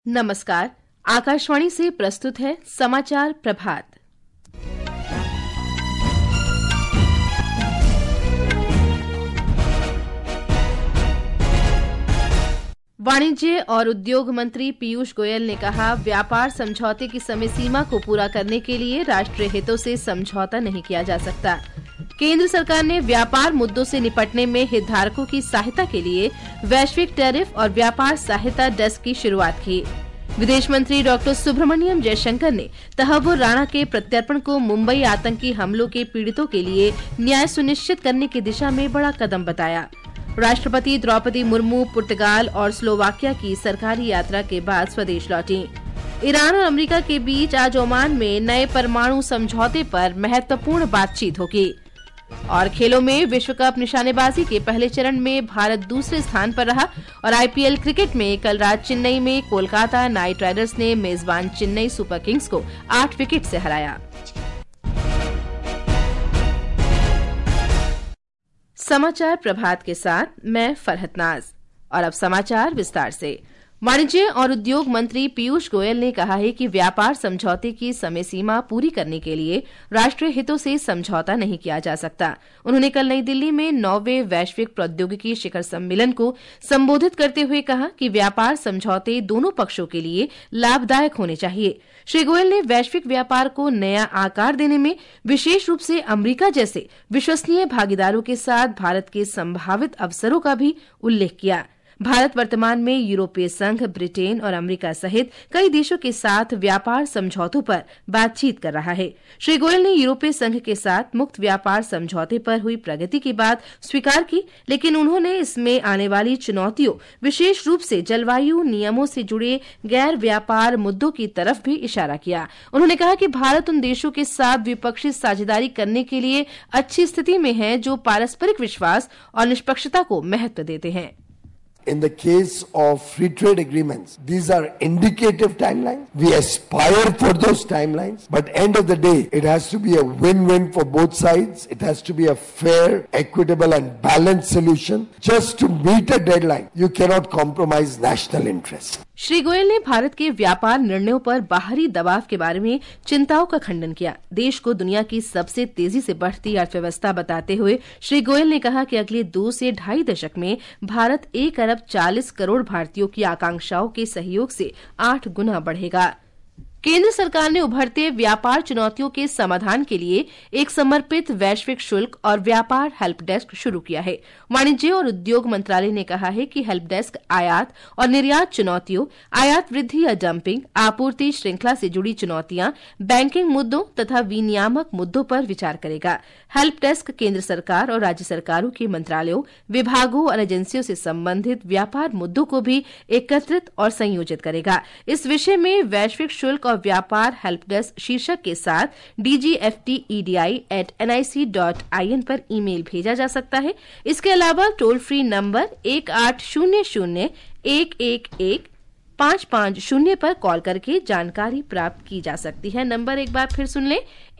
नमस्कार। आकाशवाणी से प्रस्तुत है समाचार प्रभात। वाणिज्य और उद्योग मंत्री पीयूष गोयल ने कहा, व्यापार समझौते की समय सीमा को पूरा करने के लिए राष्ट्रीय हितों से समझौता नहीं किया जा सकता। केंद्र सरकार ने व्यापार मुद्दों से निपटने में हितधारकों की सहायता के लिए वैश्विक टैरिफ और व्यापार सहायता डेस्क की शुरुआत की। विदेश मंत्री डॉक्टर सुब्रमण्यम जयशंकर ने तहव्वुर राणा के प्रत्यर्पण को मुंबई आतंकी हमलों के पीड़ितों के लिए न्याय सुनिश्चित करने की दिशा में बड़ा कदम बताया। राष्ट्रपति द्रौपदी मुर्मू पुर्तगाल और स्लोवाकिया की सरकारी यात्रा के बाद स्वदेश लौटी। ईरान और अमेरिका के बीच आज ओमान में नए परमाणु समझौते पर महत्वपूर्ण बातचीत होगी। और खेलों में विश्व कप निशानेबाजी के पहले चरण में भारत दूसरे स्थान पर रहा और आईपीएल क्रिकेट में कल रात चेन्नई में कोलकाता नाइट राइडर्स ने मेजबान चेन्नई सुपर किंग्स को 8 विकेट से हराया। समाचार प्रभात के साथ मैं फरहत नाज। और अब समाचार विस्तार से। वाणिज्य और उद्योग मंत्री पीयूष गोयल ने कहा है कि व्यापार समझौते की समय सीमा पूरी करने के लिए राष्ट्रीय हितों से समझौता नहीं किया जा सकता। उन्होंने कल नई दिल्ली में 9वें वैश्विक प्रौद्योगिकी शिखर सम्मेलन को संबोधित करते हुए कहा कि व्यापार समझौते दोनों पक्षों के लिए लाभदायक होने चाहिए। श्री गोयल ने वैश्विक व्यापार को नया आकार देने में विशेष रूप से अमेरिका जैसे विश्वसनीय भागीदारों के साथ भारत के संभावित अवसरों का भी उल्लेख किया। भारत वर्तमान में यूरोपीय संघ, ब्रिटेन और अमेरिका सहित कई देशों के साथ व्यापार समझौतों पर बातचीत कर रहा है। श्री गोयल ने यूरोपीय संघ के साथ मुक्त व्यापार समझौते पर हुई प्रगति की बात स्वीकार की, लेकिन उन्होंने इसमें आने वाली चुनौतियों, विशेष रूप से जलवायु नियमों से जुड़े गैर व्यापार मुद्दों की तरफ भी इशारा किया। उन्होंने कहा कि भारत उन देशों के साथ द्विपक्षीय साझेदारी करने के लिए अच्छी स्थिति में है जो पारस्परिक विश्वास और निष्पक्षता को महत्व देते हैं। In the case of free trade agreements, these are indicative timelines. We aspire for those timelines, but end of the day, it has to be a win-win for both sides. It has to be a fair, equitable and balanced solution. Just to meet a deadline, you cannot compromise national interest. Shri Goyal ने भारत के व्यापार निर्णयों पर बाहरी दबाव के बारे में चिंताओं का खंडन किया। देश को दुनिया की सबसे तेजी से बढ़ती अर्थव्यवस्था बताते हुए श्री गोयल ने कहा कि अगले 2 से ढाई दशक में भारत 1 अरब 40 करोड़ भारतीयों की आकांक्षाओं के सहयोग से 8 गुना बढ़ेगा। केंद्र सरकार ने उभरते व्यापार चुनौतियों के समाधान के लिए एक समर्पित वैश्विक शुल्क और व्यापार हेल्प डेस्क शुरू किया है। वाणिज्य और उद्योग मंत्रालय ने कहा है कि हेल्प डेस्क आयात और निर्यात चुनौतियों, आयात वृद्धि या डंपिंग, आपूर्ति श्रृंखला से जुड़ी चुनौतियां, बैंकिंग मुद्दों तथा विनियामक मुद्दों पर विचार करेगा। हेल्प डेस्क केंद्र सरकार और राज्य सरकारों के मंत्रालयों, विभागों और एजेंसियों से संबंधित व्यापार मुद्दों को भी एकत्रित और संयोजित करेगा। इस विषय में वैश्विक शुल्क और व्यापार हेल्प डेस्क शीर्षक के साथ dgftedi@nic.in पर ईमेल भेजा जा सकता है। इसके अलावा टोल फ्री नंबर 1800-111-550 पर कॉल करके जानकारी प्राप्त की जा सकती है। नंबर एक बार फिर सुन लें,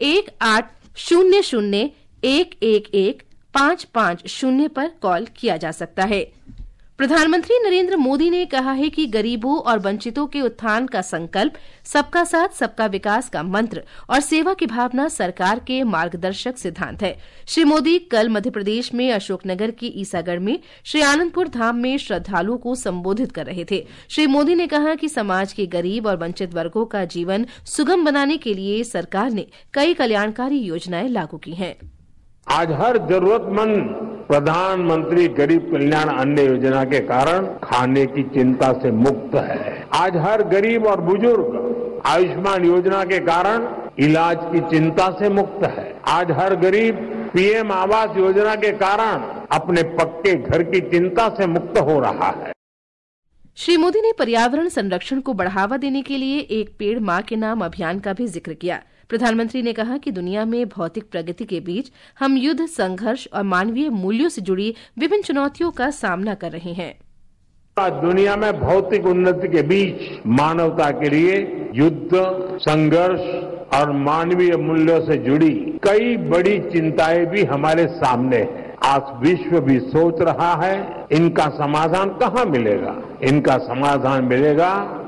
1800-111-550 पर कॉल किया जा सकता है। प्रधानमंत्री नरेंद्र मोदी ने कहा है कि गरीबों और वंचितों के उत्थान का संकल्प, सबका साथ सबका विकास का मंत्र और सेवा की भावना सरकार के मार्गदर्शक सिद्धांत है। श्री मोदी कल मध्य प्रदेश में अशोकनगर की ईसागढ़ में श्री आनंदपुर धाम में श्रद्धालुओं को संबोधित कर रहे थे। श्री मोदी ने कहा कि समाज के गरीब और वंचित वर्गों का जीवन सुगम बनाने के लिए सरकार ने कई कल्याणकारी योजनाएं लागू की हैं। आज हर जरूरतमंद प्रधानमंत्री गरीब कल्याण अन्न योजना के कारण खाने की चिंता से मुक्त है। आज हर गरीब और बुजुर्ग आयुष्मान योजना के कारण इलाज की चिंता से मुक्त है। आज हर गरीब पीएम आवास योजना के कारण अपने पक्के घर की चिंता से मुक्त हो रहा है। श्री मोदी ने पर्यावरण संरक्षण को बढ़ावा देने के लिए एक पेड़ मां के नाम अभियान का भी जिक्र किया। प्रधानमंत्री ने कहा कि दुनिया में भौतिक प्रगति के बीच हम युद्ध, संघर्ष और मानवीय मूल्यों से जुड़ी विभिन्न चुनौतियों का सामना कर रहे हैं। आज दुनिया में भौतिक उन्नति के बीच मानवता के लिए युद्ध, संघर्ष और मानवीय मूल्यों से जुड़ी कई बड़ी चिंताएं भी हमारे सामने हैं। आज विश्व भी सोच रहा है इनका समाधान कहां मिलेगा। इनका समाधान मिलेगा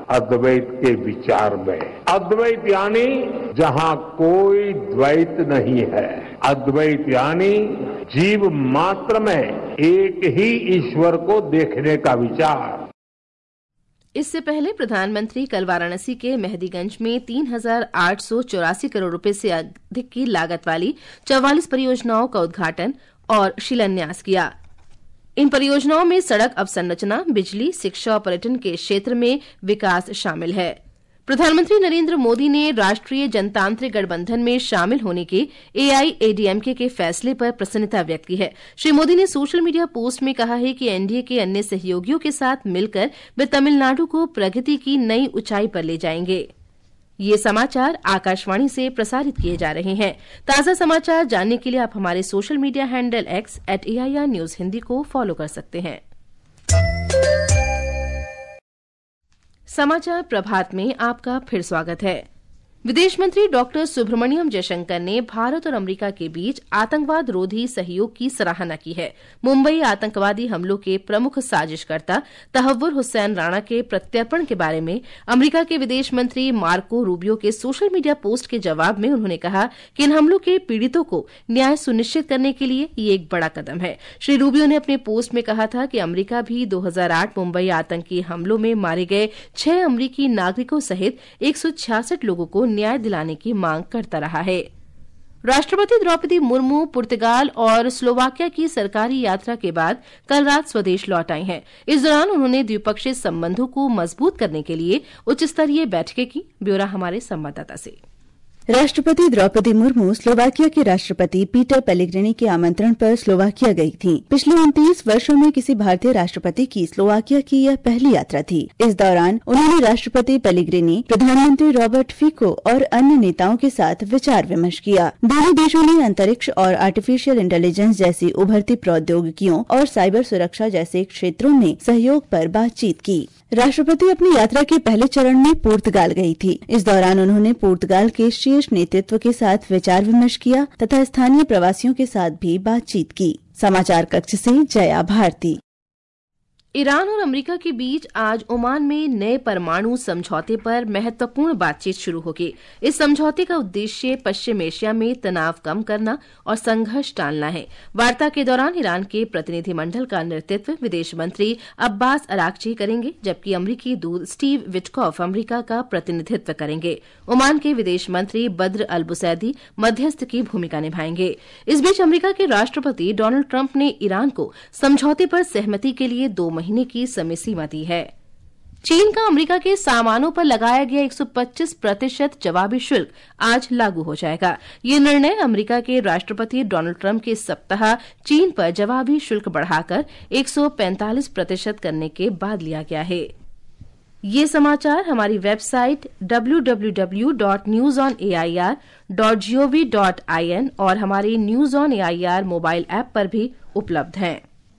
अद्वैत के विचार में। अद्वैत यानी जहां कोई द्वैत नहीं है। अद्वैत यानी जीव मात्र में एक ही ईश्वर को देखने का विचार। इससे पहले प्रधानमंत्री कल वाराणसी के मेहदीगंज में 3,884 करोड़ रुपए से अधिक की लागत वाली 44 परियोजनाओं का उद्घाटन और शिलान्यास किया। इन परियोजनाओं में सड़क अवसंरचना, बिजली, शिक्षा और पर्यटन के क्षेत्र में विकास शामिल है। प्रधानमंत्री नरेंद्र मोदी ने राष्ट्रीय जनतांत्रिक गठबंधन में शामिल होने के AIADMK के फैसले पर प्रसन्नता व्यक्त की है। श्री मोदी ने सोशल मीडिया पोस्ट में कहा है कि एनडीए के अन्य सहयोगियों के साथ मिलकर वे तमिलनाडु को प्रगति की नई ऊंचाई पर ले जाएंगे। ये समाचार आकाशवाणी से प्रसारित किए जा रहे हैं। ताजा समाचार जानने के लिए आप हमारे social media handle X @AIR News Hindi को फॉलो कर सकते हैं। समाचार प्रभात में आपका फिर स्वागत है। विदेश मंत्री डॉक्टर सुब्रमण्यम जयशंकर ने भारत और अमेरिका के बीच आतंकवाद रोधी सहयोग की सराहना की है। मुंबई आतंकवादी हमलों के प्रमुख साजिशकर्ता तहव्वुर हुसैन राणा के प्रत्यर्पण के बारे में अमेरिका के विदेश मंत्री मार्को रूबियो के सोशल मीडिया पोस्ट के जवाब में उन्होंने कहा कि इन हमलों के पीड़ितों को न्याय सुनिश्चित करने के लिए ये एक बड़ा कदम है। श्री रूबियो ने अपने पोस्ट में कहा था कि अमेरिका भी 2008 मुंबई आतंकी हमलों में मारे गए 6 अमेरिकी नागरिकों सहित 166 लोगों को न्याय दिलाने की मांग करता रहा है। राष्ट्रपति द्रौपदी मुर्मू पुर्तगाल और स्लोवाकिया की सरकारी यात्रा के बाद कल रात स्वदेश लौट आई हैं। इस दौरान उन्होंने द्विपक्षीय संबंधों को मजबूत करने के लिए उच्च स्तरीय बैठकें की। ब्यौरा हमारे संवाददाता से। राष्ट्रपति द्रौपदी मुर्मू स्लोवाकिया के राष्ट्रपति पीटर पेलेग्रिनी के आमंत्रण पर स्लोवाकिया गई थीं। पिछले 29 वर्षों में किसी भारतीय राष्ट्रपति की स्लोवाकिया की यह पहली यात्रा थी। इस दौरान उन्होंने राष्ट्रपति पेलेग्रिनी, प्रधानमंत्री रॉबर्ट फिको और अन्य नेताओं के साथ विचार विमर्श किया। दोनों देशों ने अंतरिक्ष और आर्टिफिशियल इंटेलिजेंस जैसी उभरती प्रौद्योगिकियों और साइबर सुरक्षा जैसे क्षेत्रों में सहयोग पर बातचीत की। राष्ट्रपति अपनी यात्रा के पहले चरण में पुर्तगाल गई थी। इस दौरान उन्होंने पुर्तगाल के शीर्ष नेतृत्व के साथ विचार विमर्श किया तथा स्थानीय प्रवासियों के साथ भी बातचीत की। समाचार कक्ष से जया भारती। ईरान और अमेरिका के बीच आज ओमान में नए परमाणु समझौते पर महत्वपूर्ण बातचीत शुरू होगी। इस समझौते का उद्देश्य पश्चिम एशिया में तनाव कम करना और संघर्ष टालना है। वार्ता के दौरान ईरान के प्रतिनिधिमंडल का नेतृत्व विदेश मंत्री अब्बास अराक्ची करेंगे, जबकि अमेरिकी दूत स्टीव विटकॉफ अमेरिका का प्रतिनिधित्व करेंगे। ओमान के विदेश मंत्री बद्र अल बुसैदी मध्यस्थ की भूमिका निभाएंगे। इस बीच अमेरिका के राष्ट्रपति डोनाल्ड ट्रंप ने ईरान को समझौते पर सहमति के लिए 2 महीने की समय सीमा दी है। चीन का अमेरिका के सामानों पर लगाया गया 125% जवाबी शुल्क आज लागू हो जाएगा। ये निर्णय अमेरिका के राष्ट्रपति डोनाल्ड ट्रंप के सप्ताह चीन पर जवाबी शुल्क बढ़ाकर 145% करने के बाद लिया गया है। ये समाचार हमारी वेबसाइट www.newsonair.gov.in और हमारे news on AIR mobile app पर भी उपलब्ध हैं।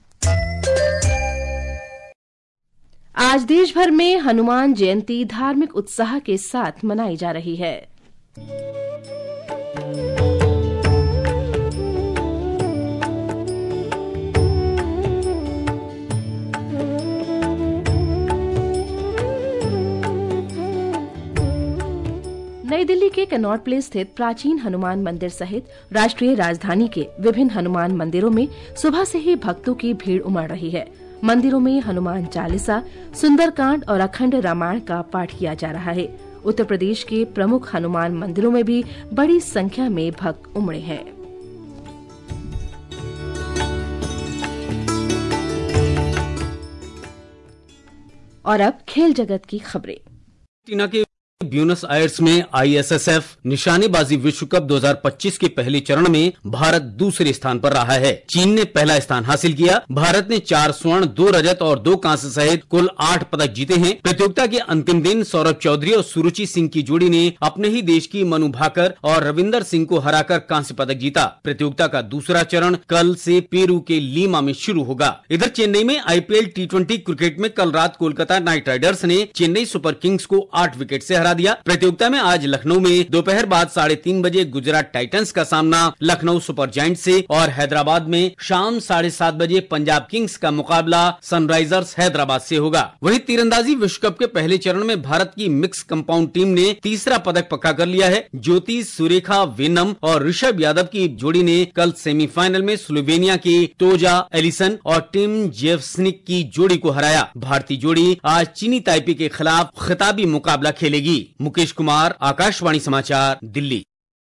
आज देश भर में हनुमान जयंती धार्मिक उत्साह के साथ मनाई जा रही है। नई दिल्ली के कनॉट प्लेस स्थित प्राचीन हनुमान मंदिर सहित राष्ट्रीय राजधानी के विभिन्न हनुमान मंदिरों में सुबह से ही भक्तों की भीड़ उमड़ रही है। मंदिरों में हनुमान चालीसा, सुंदरकांड और अखंड रामायण का पाठ किया जा रहा है। उत्तर प्रदेश के प्रमुख हनुमान मंदिरों में भी बड़ी संख्या में भक्त उमड़े हैं। और अब खेल जगत की खबरें। ब्यूनस आयर्स में ISSF निशानेबाजी विश्व कप 2025 के पहले चरण में भारत दूसरे स्थान पर रहा है। चीन ने पहला स्थान हासिल किया। भारत ने 4 स्वर्ण, 2 रजत और 2 कांस्य सहित कुल 8 पदक जीते हैं। प्रतियोगिता के अंतिम दिन सौरभ चौधरी और सुरुचि सिंह की जोड़ी ने अपने ही देश की मनु भाकर और रविंदर सिंह को हराकर कांस्य पदक जीता। प्रतियोगिता का दूसरा चरण कल से पेरू के लीमा में शुरू होगा। इधर चेन्नई में IPL T20 क्रिकेट में कल रात कोलकाता नाइट राइडर्स ने चेन्नई सुपर किंग्स को 8 विकेट से हरा दिया। प्रतियोगिता में आज लखनऊ में दोपहर बाद 3:30 बजे गुजरात टाइटंस का सामना लखनऊ सुपर जायंट्स से और हैदराबाद में शाम 7:30 बजे पंजाब किंग्स का मुकाबला सनराइजर्स हैदराबाद से होगा। वहीं तीरंदाजी विश्व कप के पहले चरण में भारत की मिक्स कंपाउंड टीम ने तीसरा पदक पक्का कर लिया है। ज्योति सुरेखा वेनम और ऋषभ यादव की जोड़ी ने कल सेमीफाइनल में स्लोवेनिया की तोजा एलिसन और टिम जेवस्निक की जोड़ी को हराया। भारतीय जोड़ी आज चीनी ताइपे के खिलाफ खिताबी मुकाबला खेलेगी। मुकेश कुमार, आकाशवाणी समाचार, दिल्ली।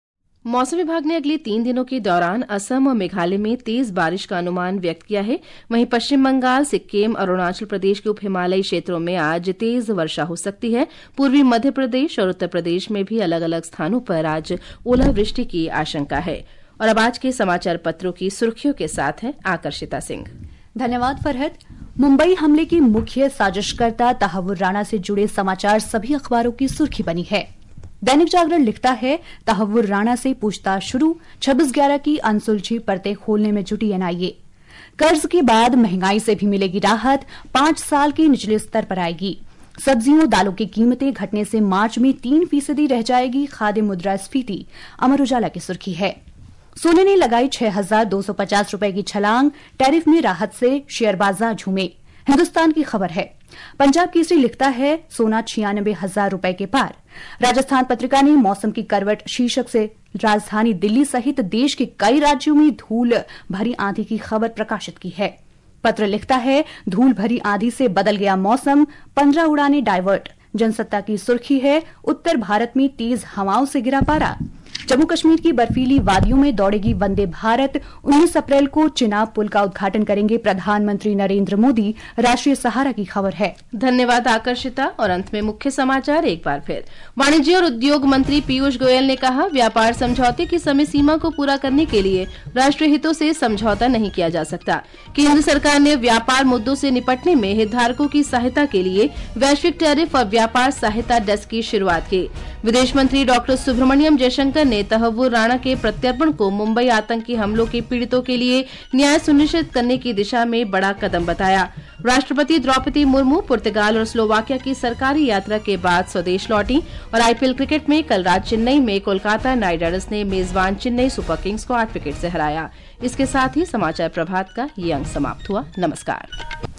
मौसम विभाग ने अगले 3 दिनों के दौरान असम और मेघालय में तेज बारिश का अनुमान व्यक्त किया है। वहीं पश्चिम बंगाल, सिक्किम, अरुणाचल प्रदेश के उप हिमालयी क्षेत्रों में आज तेज वर्षा हो सकती है। पूर्वी मध्य प्रदेश और उत्तर प्रदेश में भी अलग अलग स्थानों पर आज ओलावृष्टि की आशंका है। और अब आज के समाचार पत्रों की सुर्खियों के साथ है आकर्षिता सिंह। धन्यवाद फरहत। मुंबई हमले की मुख्य साजिशकर्ता तहव्वुर राणा से जुड़े समाचार सभी अखबारों की सुर्खी बनी है। दैनिक जागरण लिखता है, तहव्वुर राणा से पूछताछ शुरू, 26/11 की अनसुलझी परतें खोलने में जुटी एनआईए। कर्ज के बाद महंगाई से भी मिलेगी राहत, 5 साल के निचले स्तर पर आएगी। सब्जियों दालों की कीमतें घटने से मार्च में 3% रह जाएगी खाद्य मुद्रास्फीति। अमर उजाला की सुर्खी है, सोने ने लगाई 6,250 रुपए की छलांग, टैरिफ में राहत से शेयर बाजार झूमे। हिंदुस्तान की खबर है। पंजाब केसरी लिखता है, सोना 96,000 रुपए के पार। राजस्थान पत्रिका ने मौसम की करवट शीर्षक से राजधानी दिल्ली सहित देश के कई राज्यों में धूल भरी आंधी की खबर प्रकाशित की है। पत्र लिखता है, धूल भरी आंधी से बदल गया मौसम, 15 उड़ानें डायवर्ट। जनसत्ता की सुर्खी है, उत्तर भारत में तेज हवाओं से गिरा पारा। जम्मू कश्मीर की बर्फीली वादियों में दौड़ेगी वंदे भारत। 19 अप्रैल को चिनाब पुल का उद्घाटन करेंगे प्रधानमंत्री नरेंद्र मोदी। राष्ट्रीय सहारा की खबर है। धन्यवाद आकर्षिता। और अंत में मुख्य समाचार एक बार फिर। वाणिज्य और उद्योग मंत्री पीयूष गोयल ने कहा, व्यापार समझौते की समय सीमा को पूरा करने के लिए राष्ट्रीय हितों से समझौता नहीं किया जा सकता। केंद्र सरकार ने व्यापार मुद्दों से निपटने में हितधारकों की सहायता के लिए वैश्विक टैरिफ और व्यापार सहायता डेस्क की शुरुआत की। विदेश मंत्री डॉक्टर सुब्रमण्यम जयशंकर ने तहव्वुर राणा के प्रत्यर्पण को मुंबई आतंकी हमलों के पीड़ितों के लिए न्याय सुनिश्चित करने की दिशा में बड़ा कदम बताया। राष्ट्रपति द्रौपदी मुर्मू पुर्तगाल और स्लोवाकिया की सरकारी यात्रा के बाद स्वदेश लौटी। और आईपीएल क्रिकेट में कल रात चेन्नई में कोलकाता नाइट राइडर्स ने मेजबान चेन्नई सुपर किंग्स को 8 विकेट से हराया। इसके साथ ही समाचार प्रभात का ये अंक समाप्त हुआ। नमस्कार।